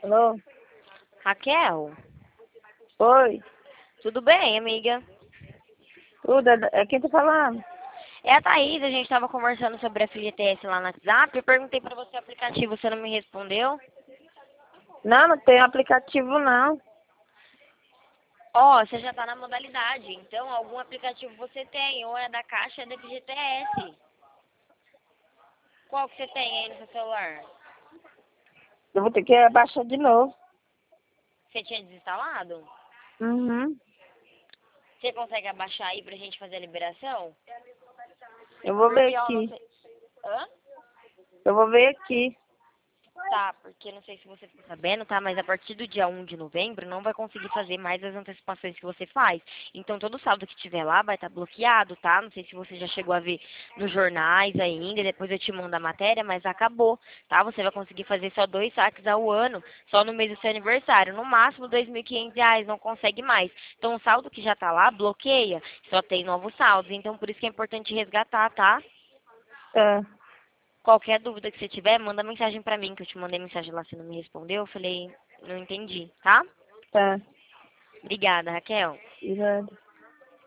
Alô? Raquel, Oi? tudo bem, amiga? Tudo? É quem tá falando? É a Thaís, a gente tava conversando sobre a FGTS lá no WhatsApp. Eu perguntei pra você o aplicativo, você não me respondeu. Não, não tem aplicativo não. Ó, você já tá na modalidade, então algum aplicativo você tem, ou é da Caixa ou é da FGTS. Qual que você tem aí no seu celular? Eu vou ter que baixar de novo. Você tinha desinstalado? Uhum. Você consegue abaixar aí pra gente fazer a liberação? Eu vou ver Porque, ó, não aqui. sei... Hã? Eu vou ver aqui. Tá, porque não sei se você ficou sabendo, tá? Mas a partir do dia 1 de novembro não vai conseguir fazer mais as antecipações que você faz. Então todo saldo que tiver lá vai estar bloqueado, tá? Não sei se você já chegou a ver nos jornais ainda, depois eu te mando a matéria, mas acabou, tá? Você vai conseguir fazer só 2 saques ao ano, só no mês do seu aniversário. No máximo R$ 2.500, não consegue mais. Então o saldo que já tá lá, bloqueia. Só tem novos saldos. Então por isso que é importante resgatar, tá? Tá, Qualquer dúvida que você tiver, manda mensagem pra mim, que eu te mandei mensagem lá, você não me respondeu. Eu falei, não entendi, tá? tá. Obrigada, Raquel. Irado.